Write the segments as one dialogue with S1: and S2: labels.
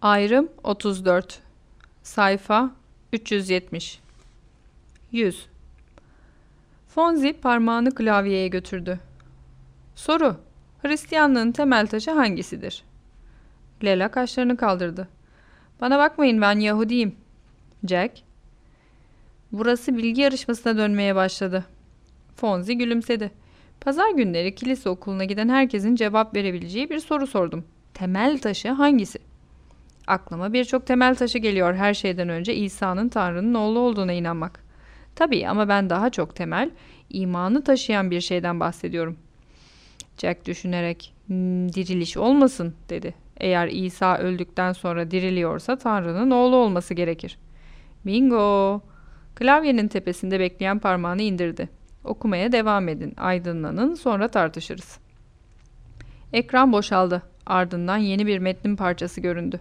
S1: Ayrım 34. Sayfa 370. 100. Fonzi parmağını klavyeye götürdü. Soru: Hristiyanlığın temel taşı hangisidir? Lela kaşlarını kaldırdı. Bana bakmayın, ben Yahudiyim. Jack: Burası bilgi yarışmasına dönmeye başladı. Fonzi gülümsedi. Pazar günleri kilise okuluna giden herkesin cevap verebileceği bir soru sordum. Temel taşı hangisi? Aklıma birçok temel taşı geliyor. Her şeyden önce İsa'nın Tanrı'nın oğlu olduğuna inanmak. Tabii, ama ben daha çok temel, imanı taşıyan bir şeyden bahsediyorum. Jack düşünerek, diriliş olmasın dedi. Eğer İsa öldükten sonra diriliyorsa Tanrı'nın oğlu olması gerekir. Bingo! Klavyenin tepesinde bekleyen parmağını indirdi. Okumaya devam edin, aydınlanın, sonra tartışırız. Ekran boşaldı. Ardından yeni bir metnin parçası göründü.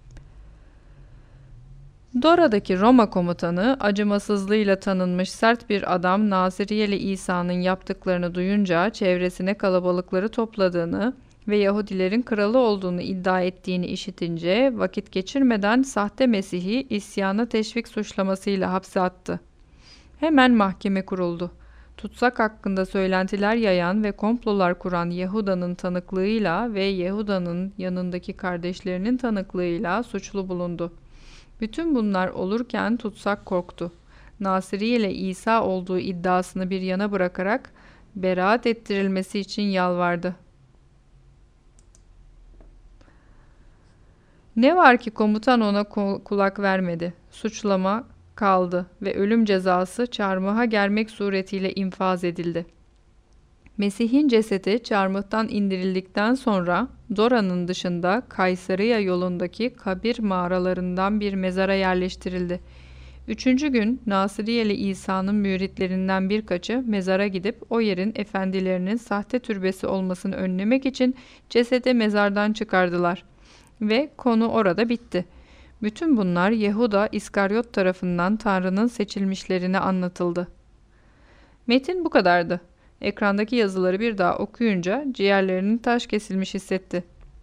S1: Dora'daki Roma komutanı, acımasızlığıyla tanınmış sert bir adam, Naziriyeli İsa'nın yaptıklarını duyunca çevresine kalabalıkları topladığını ve Yahudilerin kralı olduğunu iddia ettiğini işitince vakit geçirmeden sahte Mesih'i isyana teşvik suçlamasıyla hapse attı. Hemen mahkeme kuruldu. Tutsak hakkında söylentiler yayan ve komplolar kuran Yehuda'nın tanıklığıyla ve Yehuda'nın yanındaki kardeşlerinin tanıklığıyla suçlu bulundu. Bütün bunlar olurken tutsak korktu. Nasiri ile İsa olduğu iddiasını bir yana bırakarak beraat ettirilmesi için yalvardı. Ne var ki komutan ona kulak vermedi. Suçlama kaldı ve ölüm cezası çarmıha germek suretiyle infaz edildi. Mesih'in cesedi çarmıhtan indirildikten sonra Dora'nın dışında Kayseriya yolundaki kabir mağaralarından bir mezara yerleştirildi. Üçüncü gün Nasiriyeli İsa'nın müritlerinden birkaçı mezara gidip o yerin efendilerinin sahte türbesi olmasını önlemek için cesedi mezardan çıkardılar. Ve konu orada bitti. Bütün bunlar Yehuda İskaryot tarafından Tanrı'nın seçilmişlerine anlatıldı. Metin bu kadardı. Ekrandaki yazıları bir daha okuyunca ciğerlerinin taş kesilmiş hissetti.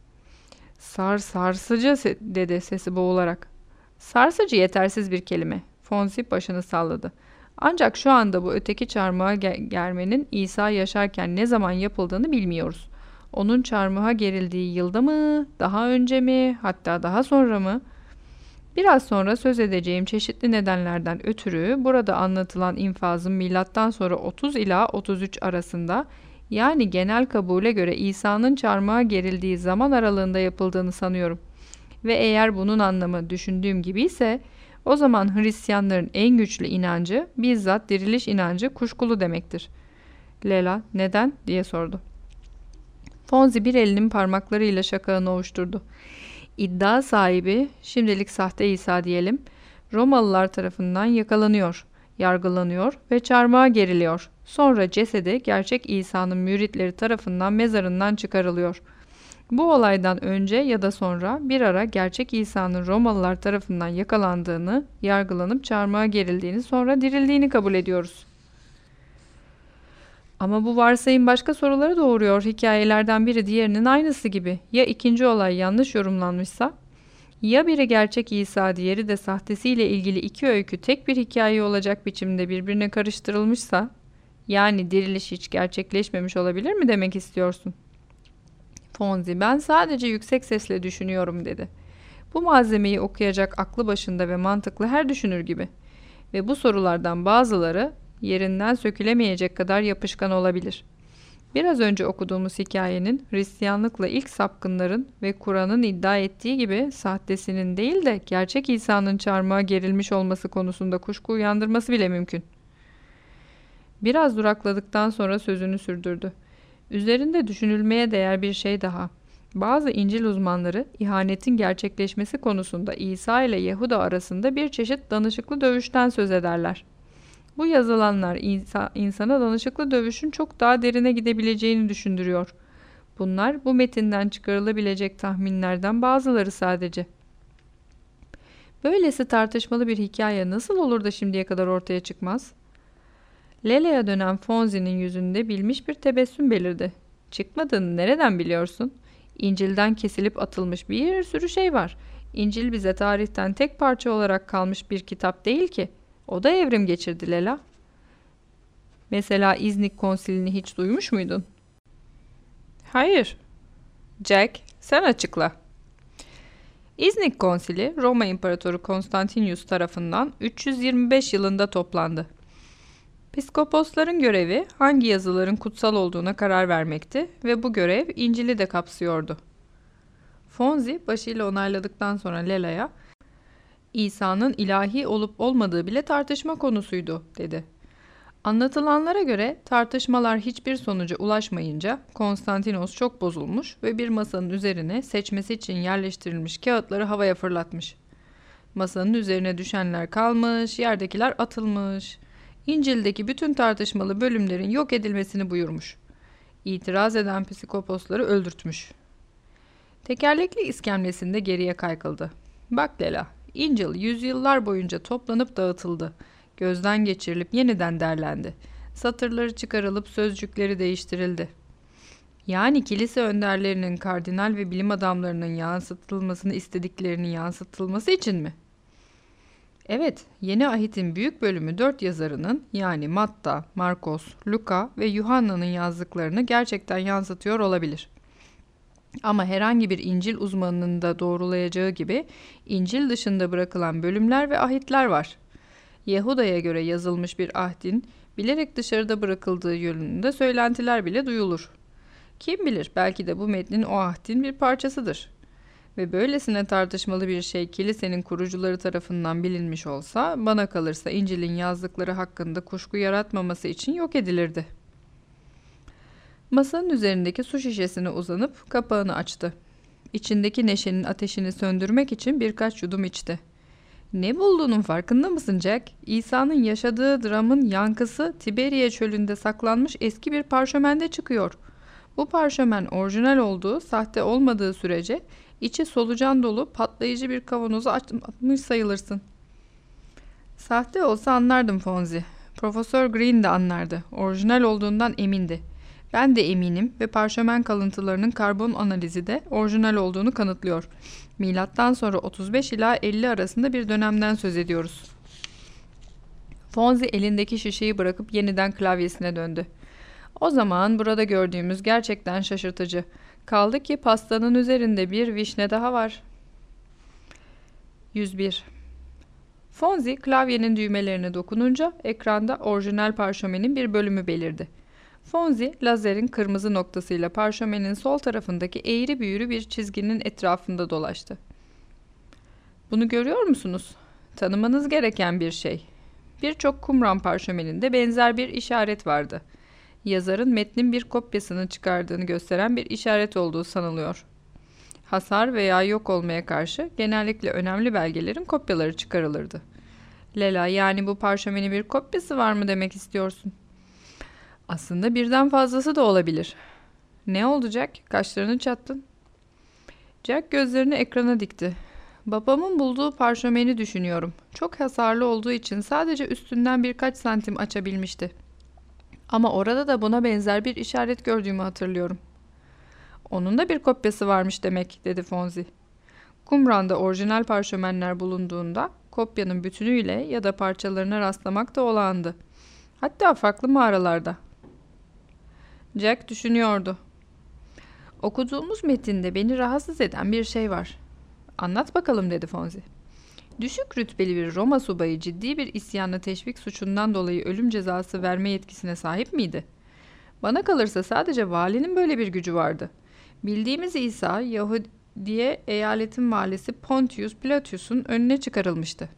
S1: Sarsıcı dedi sesi boğularak. Sarsıcı yetersiz bir kelime. Fonzi başını salladı. Ancak şu anda bu öteki çarmıha germenin İsa yaşarken ne zaman yapıldığını bilmiyoruz. Onun çarmıha gerildiği yılda mı, daha önce mi, hatta daha sonra mı? Biraz sonra söz edeceğim çeşitli nedenlerden ötürü burada anlatılan infazın milattan sonra 30 ila 33 arasında, yani genel kabule göre İsa'nın çarmıha gerildiği zaman aralığında yapıldığını sanıyorum. Ve eğer bunun anlamı düşündüğüm gibi ise o zaman Hristiyanların en güçlü inancı, bizzat diriliş inancı kuşkulu demektir. Lela neden diye sordu. Fonzi bir elinin parmaklarıyla şakağını ovuşturdu. İddia sahibi, şimdilik sahte İsa diyelim, Romalılar tarafından yakalanıyor, yargılanıyor ve çarmıha geriliyor. Sonra cesedi gerçek İsa'nın müritleri tarafından mezarından çıkarılıyor. Bu olaydan önce ya da sonra bir ara gerçek İsa'nın Romalılar tarafından yakalandığını, yargılanıp çarmıha gerildiğini, sonra dirildiğini kabul ediyoruz. Ama bu varsayım başka soruları doğuruyor. Hikayelerden biri diğerinin aynısı gibi. Ya ikinci olay yanlış yorumlanmışsa? Ya biri gerçek İsa, diğeri de sahtesiyle ilgili iki öykü tek bir hikaye olacak biçimde birbirine karıştırılmışsa? Yani diriliş hiç gerçekleşmemiş olabilir mi demek istiyorsun? Fonzi, ben sadece yüksek sesle düşünüyorum dedi. Bu malzemeyi okuyacak aklı başında ve mantıklı her düşünür gibi. Ve bu sorulardan bazıları yerinden sökülemeyecek kadar yapışkan olabilir. Biraz önce okuduğumuz hikayenin Hristiyanlıkla ilk sapkınların ve Kur'an'ın iddia ettiği gibi sahtesinin değil de gerçek İsa'nın çarmıha gerilmiş olması konusunda kuşku uyandırması bile mümkün. Biraz durakladıktan sonra sözünü sürdürdü. Üzerinde düşünülmeye değer bir şey daha. Bazı İncil uzmanları ihanetin gerçekleşmesi konusunda İsa ile Yehuda arasında bir çeşit danışıklı dövüşten söz ederler. Bu yazılanlar insana danışıklı dövüşün çok daha derine gidebileceğini düşündürüyor. Bunlar bu metinden çıkarılabilecek tahminlerden bazıları sadece. Böylesi tartışmalı bir hikaye nasıl olur da şimdiye kadar ortaya çıkmaz? Lele'ye dönen Fonzi'nin yüzünde bilmiş bir tebessüm belirdi. Çıkmadığını nereden biliyorsun? İncil'den kesilip atılmış bir sürü şey var. İncil bize tarihten tek parça olarak kalmış bir kitap değil ki. O da evrim geçirdi Lela. Mesela İznik Konsili'ni hiç duymuş muydun? Hayır. Jack, sen açıkla. İznik Konsili, Roma İmparatoru Konstantinius tarafından 325 yılında toplandı. Piskoposların görevi hangi yazıların kutsal olduğuna karar vermekti ve bu görev İncil'i de kapsıyordu. Fonzi başıyla onayladıktan sonra Lela'ya, İsa'nın ilahi olup olmadığı bile tartışma konusuydu, dedi. Anlatılanlara göre tartışmalar hiçbir sonuca ulaşmayınca Konstantinos çok bozulmuş ve bir masanın üzerine seçmesi için yerleştirilmiş kağıtları havaya fırlatmış. Masanın üzerine düşenler kalmış, yerdekiler atılmış. İncil'deki bütün tartışmalı bölümlerin yok edilmesini buyurmuş. İtiraz eden psikoposları öldürtmüş. Tekerlekli iskemlesinde geriye kaykıldı. Bak Lela, İncil yüzyıllar boyunca toplanıp dağıtıldı. Gözden geçirilip yeniden derlendi. Satırları çıkarılıp sözcükleri değiştirildi. Yani kilise önderlerinin, kardinal ve bilim adamlarının yansıtılmasını istediklerinin yansıtılması için mi? Evet, Yeni Ahit'in büyük bölümü 4 yazarının yani Matta, Markos, Luka ve Yuhanna'nın yazdıklarını gerçekten yansıtıyor olabilir. Ama herhangi bir İncil uzmanının da doğrulayacağı gibi İncil dışında bırakılan bölümler ve ahitler var. Yahuda'ya göre yazılmış bir ahdin bilerek dışarıda bırakıldığı yönünde söylentiler bile duyulur. Kim bilir, belki de bu metnin o ahdin bir parçasıdır. Ve böylesine tartışmalı bir şey kilisenin kurucuları tarafından bilinmiş olsa, bana kalırsa İncil'in yazdıkları hakkında kuşku yaratmaması için yok edilirdi. Masanın üzerindeki su şişesine uzanıp kapağını açtı. İçindeki neşenin ateşini söndürmek için birkaç yudum içti. Ne bulduğunun farkında mısın Jack? İsa'nın yaşadığı dramın yankısı Tiberiye çölünde saklanmış eski bir parşömende çıkıyor. Bu parşömen orijinal olduğu, sahte olmadığı sürece içi solucan dolu patlayıcı bir kavanoza atmış sayılırsın. Sahte olsa anlardım Fonzi. Profesör Green de anlardı. Orijinal olduğundan emindi. Ben de eminim ve parşömen kalıntılarının karbon analizi de orijinal olduğunu kanıtlıyor. Milattan sonra 35 ila 50 arasında bir dönemden söz ediyoruz. Fonzi elindeki şişeyi bırakıp yeniden klavyesine döndü. O zaman burada gördüğümüz gerçekten şaşırtıcı. Kaldı ki pastanın üzerinde bir vişne daha var. 101. Fonzi klavyenin düğmelerine dokununca ekranda orijinal parşömenin bir bölümü belirdi. Fonzi lazerin kırmızı noktasıyla parşömenin sol tarafındaki eğri büğrü bir çizginin etrafında dolaştı. Bunu görüyor musunuz? Tanımanız gereken bir şey. Birçok Qumran parşömeninde benzer bir işaret vardı. Yazarın metnin bir kopyasını çıkardığını gösteren bir işaret olduğu sanılıyor. Hasar veya yok olmaya karşı genellikle önemli belgelerin kopyaları çıkarılırdı. Lela, yani bu parşömenin bir kopyası var mı demek istiyorsun? Aslında birden fazlası da olabilir. Ne oldu Jack? Kaşlarını çattın. Jack gözlerini ekrana dikti. Babamın bulduğu parşömeni düşünüyorum. Çok hasarlı olduğu için sadece üstünden birkaç santim açabilmişti. Ama orada da buna benzer bir işaret gördüğümü hatırlıyorum. Onun da bir kopyası varmış demek, dedi Fonzi. Qumran'da orijinal parşömenler bulunduğunda kopyanın bütünüyle ya da parçalarına rastlamak da olağandı. Hatta farklı mağaralarda. Jack düşünüyordu. Okuduğumuz metinde beni rahatsız eden bir şey var. Anlat bakalım, dedi Fonzi. Düşük rütbeli bir Roma subayı ciddi bir isyanı teşvik suçundan dolayı ölüm cezası verme yetkisine sahip miydi? Bana kalırsa sadece valinin böyle bir gücü vardı. Bildiğimiz İsa, Yahudiye eyaletin valisi Pontius Pilatus'un önüne çıkarılmıştı.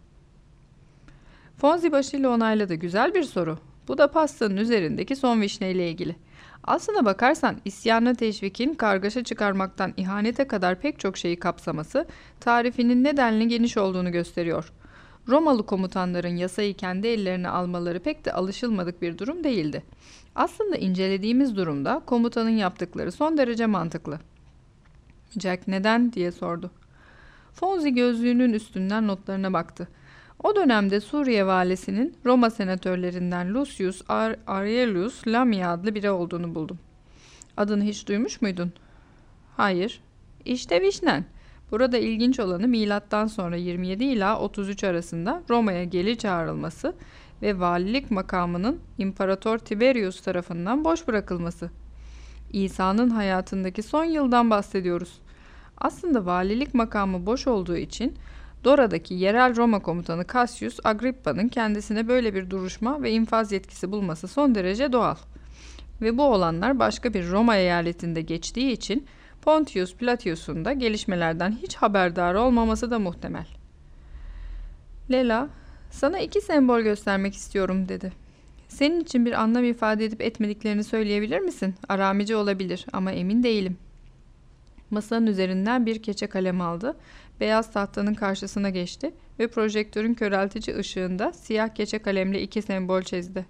S1: Fonzi başıyla onayladı. Güzel bir soru. Bu da pastanın üzerindeki son vişneyle ilgili. Aslına bakarsan isyanı teşvikin kargaşa çıkarmaktan ihanete kadar pek çok şeyi kapsaması, tarifinin nedenli geniş olduğunu gösteriyor. Romalı komutanların yasayı kendi ellerine almaları pek de alışılmadık bir durum değildi. Aslında incelediğimiz durumda komutanın yaptıkları son derece mantıklı. Jack neden diye sordu. Fonzi gözlüğünün üstünden notlarına baktı. O dönemde Suriye valisinin Roma senatörlerinden Lucius Aurelius Lamia adlı biri olduğunu buldum. Adını hiç duymuş muydun? Hayır. İşte vişnen. Burada ilginç olanı milattan sonra 27 ila 33 arasında Roma'ya geri çağrılması ve valilik makamının İmparator Tiberius tarafından boş bırakılması. İsa'nın hayatındaki son yıldan bahsediyoruz. Aslında valilik makamı boş olduğu için Dora'daki yerel Roma komutanı Cassius Agrippa'nın kendisine böyle bir duruşma ve infaz yetkisi bulması son derece doğal. Ve bu olanlar başka bir Roma eyaletinde geçtiği için Pontius Pilatius'un da gelişmelerden hiç haberdar olmaması da muhtemel. Lela, sana 2 sembol göstermek istiyorum dedi. Senin için bir anlam ifade edip etmediklerini söyleyebilir misin? Aramice olabilir ama emin değilim. Masanın üzerinden bir keçe kalem aldı, beyaz tahtanın karşısına geçti ve projektörün köreltici ışığında siyah keçe kalemle 2 sembol çizdi.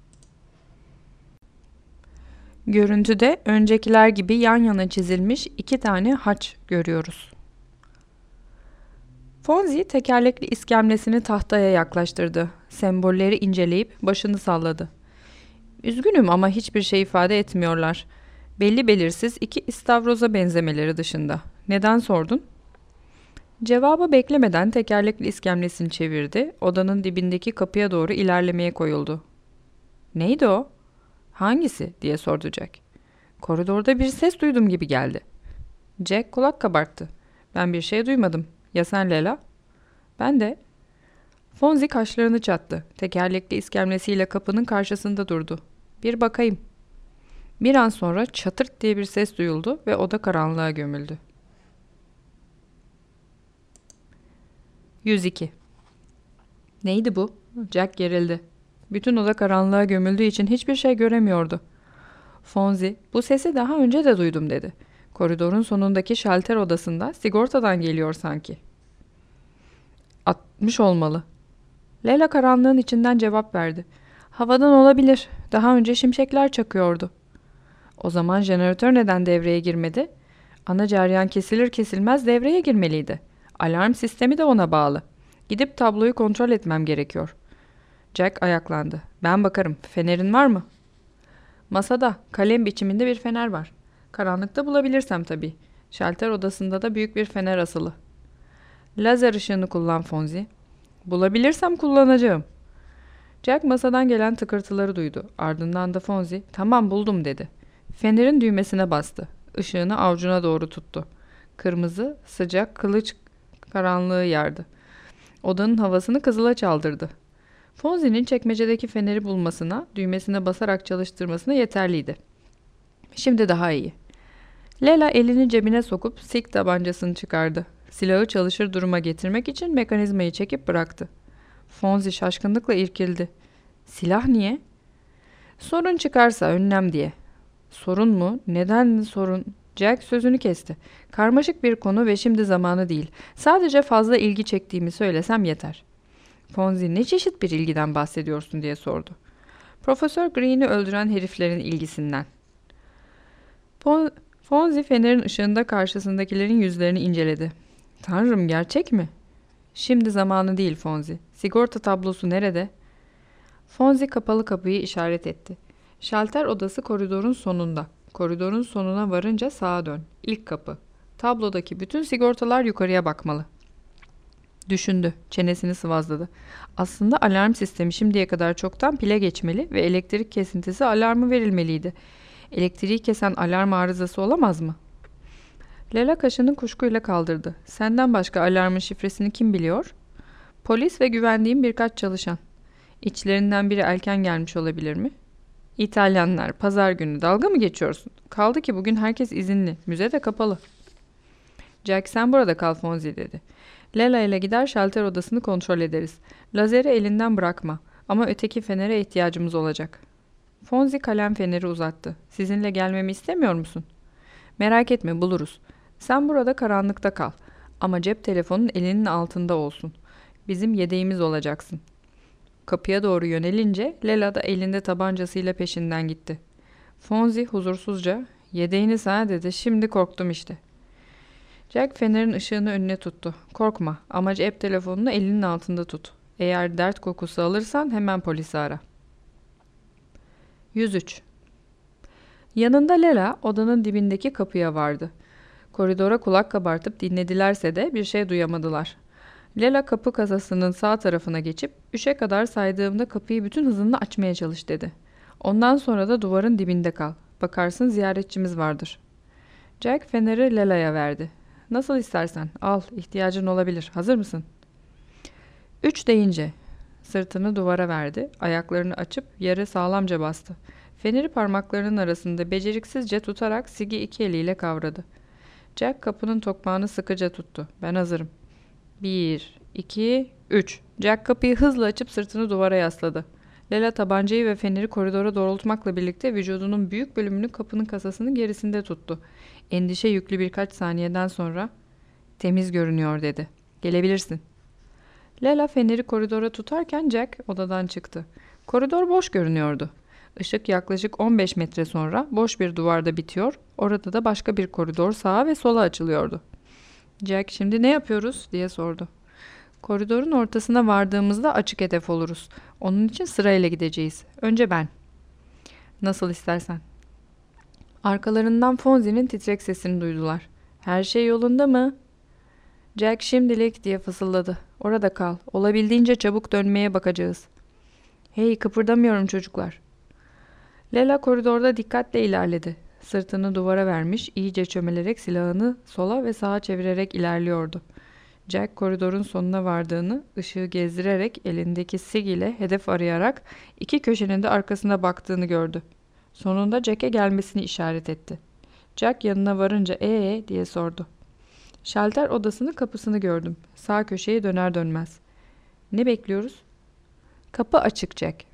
S1: Görüntüde öncekiler gibi yan yana çizilmiş 2 tane haç görüyoruz. Fonzi tekerlekli iskemlesini tahtaya yaklaştırdı. Sembolleri inceleyip başını salladı. Üzgünüm ama hiçbir şey ifade etmiyorlar. Belli belirsiz 2 istavroza benzemeleri dışında. Neden sordun? Cevabı beklemeden tekerlekli iskemlesini çevirdi. Odanın dibindeki kapıya doğru ilerlemeye koyuldu. Neydi o? Hangisi? Diye sordu Jack. Koridorda bir ses duydum gibi geldi. Jack kulak kabarttı. Ben bir şey duymadım. Ya sen Lela? Ben de. Fonzi kaşlarını çattı. Tekerlekli iskemlesiyle kapının karşısında durdu. Bir bakayım. Bir an sonra çatırt diye bir ses duyuldu ve oda karanlığa gömüldü. 102. Neydi bu? Jack gerildi. Bütün oda karanlığa gömüldüğü için hiçbir şey göremiyordu. Fonzi, bu sesi daha önce de duydum dedi. Koridorun sonundaki şalter odasında sigortadan geliyor sanki. 60 olmalı. Leyla karanlığın içinden cevap verdi. Havadan olabilir. Daha önce şimşekler çakıyordu. O zaman jeneratör neden devreye girmedi? Ana cereyan kesilir kesilmez devreye girmeliydi. Alarm sistemi de ona bağlı. Gidip tabloyu kontrol etmem gerekiyor. Jack ayaklandı. Ben bakarım. Fenerin var mı? Masada kalem biçiminde bir fener var. Karanlıkta bulabilirsem tabii. Şalter odasında da büyük bir fener asılı. Lazer ışığını kullan Fonzi. Bulabilirsem kullanacağım. Jack masadan gelen tıkırtıları duydu. Ardından da Fonzi, tamam buldum dedi. Fenerin düğmesine bastı. Işığını avucuna doğru tuttu. Kırmızı, sıcak kılıç karanlığı yardı. Odanın havasını kızıla çaldırdı. Fonzi'nin çekmecedeki feneri bulmasına, düğmesine basarak çalıştırmasına yeterliydi. Şimdi daha iyi. Lela elini cebine sokup Sig tabancasını çıkardı. Silahı çalışır duruma getirmek için mekanizmayı çekip bıraktı. Fonzi şaşkınlıkla irkildi. Silah niye? Sorun çıkarsa önlem diye. Sorun mu? Neden sorun? Jack sözünü kesti. Karmaşık bir konu ve şimdi zamanı değil. Sadece fazla ilgi çektiğimi söylesem yeter. Fonzi ne çeşit bir ilgiden bahsediyorsun diye sordu. Profesör Green'i öldüren heriflerin ilgisinden. Fonzi fenerin ışığında karşısındakilerin yüzlerini inceledi. Tanrım gerçek mi? Şimdi zamanı değil Fonzi. Sigorta tablosu nerede? Fonzi kapalı kapıyı işaret etti. Şalter odası koridorun sonunda. Koridorun sonuna varınca sağa dön. İlk kapı. Tablodaki bütün sigortalar yukarıya bakmalı. Düşündü. Çenesini sıvazladı. Aslında alarm sistemi şimdiye kadar çoktan pile geçmeli ve elektrik kesintisi alarmı verilmeliydi. Elektriği kesen alarm arızası olamaz mı? Lela kaşını kuşkuyla kaldırdı. Senden başka alarmın şifresini kim biliyor? Polis ve güvendiğim birkaç çalışan. İçlerinden biri erken gelmiş olabilir mi? İtalyanlar, pazar günü dalga mı geçiyorsun? Kaldı ki bugün herkes izinli. Müze de kapalı. Jack sen burada kal Fonzi dedi. Lela ile gider şalter odasını kontrol ederiz. Lazeri elinden bırakma. Ama öteki fenere ihtiyacımız olacak. Fonzi kalem feneri uzattı. Sizinle gelmemi istemiyor musun? Merak etme buluruz. Sen burada karanlıkta kal. Ama cep telefonun elinin altında olsun. Bizim yedeğimiz olacaksın. Kapıya doğru yönelince Lela da elinde tabancasıyla peşinden gitti. Fonzi huzursuzca yedeğini sana dedi şimdi korktum işte. Jack fenerin ışığını önüne tuttu. Korkma ama cep telefonunu elinin altında tut. Eğer dert kokusu alırsan hemen polisi ara. 103. Yanında Lela odanın dibindeki kapıya vardı. Koridora kulak kabartıp dinledilerse de bir şey duyamadılar. Lela kapı kasasının sağ tarafına geçip "3'e kadar saydığımda kapıyı bütün hızınla açmaya çalış" dedi. "Ondan sonra da duvarın dibinde kal. Bakarsın ziyaretçimiz vardır." Jack feneri Lela'ya verdi. "Nasıl istersen. Al, ihtiyacın olabilir. Hazır mısın?" 3 deyince sırtını duvara verdi. Ayaklarını açıp yere sağlamca bastı. Feneri parmaklarının arasında beceriksizce tutarak Sig'i 2 eliyle kavradı. Jack kapının tokmağını sıkıca tuttu. "Ben hazırım." 1, 2, 3. Jack kapıyı hızla açıp sırtını duvara yasladı. Lela tabancayı ve feneri koridora doğrultmakla birlikte vücudunun büyük bölümünü kapının kasasının gerisinde tuttu. Endişe yüklü birkaç saniyeden sonra "Temiz görünüyor" dedi. "Gelebilirsin." Lela feneri koridora tutarken Jack odadan çıktı. Koridor boş görünüyordu. Işık yaklaşık 15 metre sonra boş bir duvarda bitiyor, orada da başka bir koridor sağa ve sola açılıyordu. Jack, "Şimdi ne yapıyoruz?" diye sordu. "Koridorun ortasına vardığımızda açık hedef oluruz. Onun için sırayla gideceğiz. Önce ben." "Nasıl istersen." Arkalarından Fonzie'nin titrek sesini duydular. "Her şey yolunda mı?" Jack "Şimdilik" diye fısıldadı. "Orada kal. Olabildiğince çabuk dönmeye bakacağız." "Hey, kıpırdamıyorum çocuklar." Lela koridorda dikkatle ilerledi. Sırtını duvara vermiş, iyice çömelerek silahını sola ve sağa çevirerek ilerliyordu. Jack koridorun sonuna vardığını, ışığı gezdirerek elindeki sig ile hedef arayarak 2 köşenin de arkasına baktığını gördü. Sonunda Jack'e gelmesini işaret etti. Jack yanına varınca diye sordu. "Şalter odasının kapısını gördüm. Sağ köşeye döner dönmez." "Ne bekliyoruz?" "Kapı açık Jack."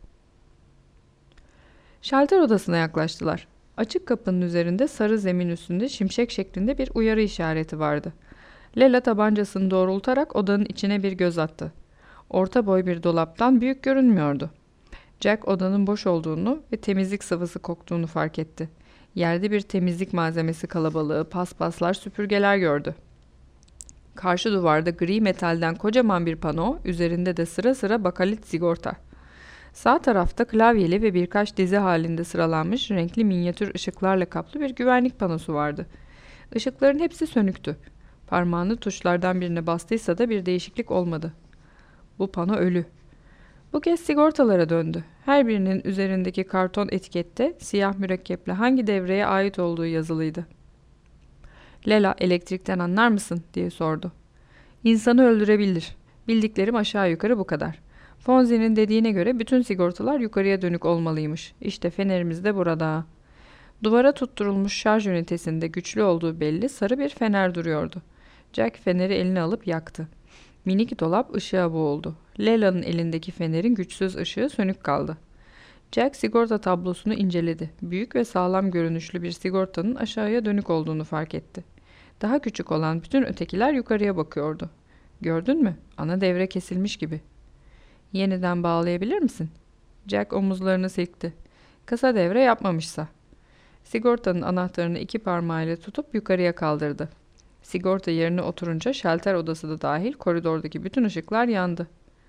S1: Şalter odasına yaklaştılar. Açık kapının üzerinde sarı zemin üstünde şimşek şeklinde bir uyarı işareti vardı. Lela tabancasını doğrultarak odanın içine bir göz attı. Orta boy bir dolaptan büyük görünmüyordu. Jack odanın boş olduğunu ve temizlik sıvısı koktuğunu fark etti. Yerde bir temizlik malzemesi kalabalığı, paspaslar, süpürgeler gördü. Karşı duvarda gri metalden kocaman bir pano, üzerinde de sıra sıra bakalit sigorta. Sağ tarafta klavyeli ve birkaç dizi halinde sıralanmış renkli minyatür ışıklarla kaplı bir güvenlik panosu vardı. Işıkların hepsi sönüktü. Parmağını tuşlardan birine bastıysa da bir değişiklik olmadı. Bu pano ölü. Bu kez sigortalara döndü. Her birinin üzerindeki karton etikette siyah mürekkeple hangi devreye ait olduğu yazılıydı. "Lela, elektrikten anlar mısın?" diye sordu. "İnsanı öldürebilir. Bildiklerim aşağı yukarı bu kadar. Fonzie'nin dediğine göre bütün sigortalar yukarıya dönük olmalıymış. İşte fenerimiz de burada." Duvara tutturulmuş şarj ünitesinde güçlü olduğu belli sarı bir fener duruyordu. Jack feneri eline alıp yaktı. Minik dolap ışığa boğuldu. Lela'nın elindeki fenerin güçsüz ışığı sönük kaldı. Jack sigorta tablosunu inceledi. Büyük ve sağlam görünüşlü bir sigortanın aşağıya dönük olduğunu fark etti. Daha küçük olan bütün ötekiler yukarıya bakıyordu. "Gördün mü? Ana devre kesilmiş gibi." "Yeniden bağlayabilir misin?" Jack omuzlarını silkti. "Kısa devre yapmamışsa." Sigortanın anahtarını 2 parmağıyla tutup yukarıya kaldırdı. Sigorta yerine oturunca şalter odası da dahil koridordaki bütün ışıklar yandı.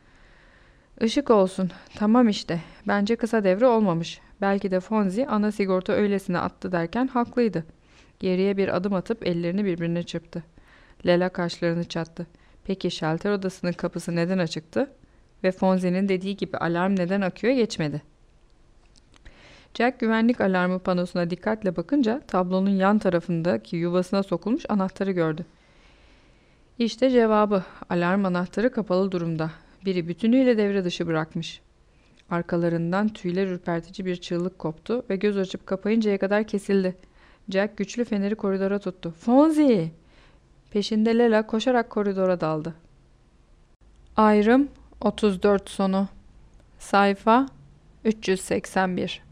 S1: "Işık olsun. Tamam işte. Bence kısa devre olmamış. Belki de Fonzie ana sigorta öylesine attı derken haklıydı." Geriye bir adım atıp ellerini birbirine çırptı. Lela kaşlarını çattı. "Peki şalter odasının kapısı neden açıktı? Ve Fonzie'nin dediği gibi alarm neden akıyor geçmedi?" Jack güvenlik alarmı panosuna dikkatle bakınca tablonun yan tarafındaki yuvasına sokulmuş anahtarı gördü. İşte cevabı. Alarm anahtarı kapalı durumda. Biri bütünüyle devre dışı bırakmış. Arkalarından tüyler ürpertici bir çığlık koptu ve göz açıp kapayıncaya kadar kesildi. Jack güçlü feneri koridora tuttu. "Fonzie!" Peşinde Lela koşarak koridora daldı. Ayrım 34 sonu. Sayfa 381.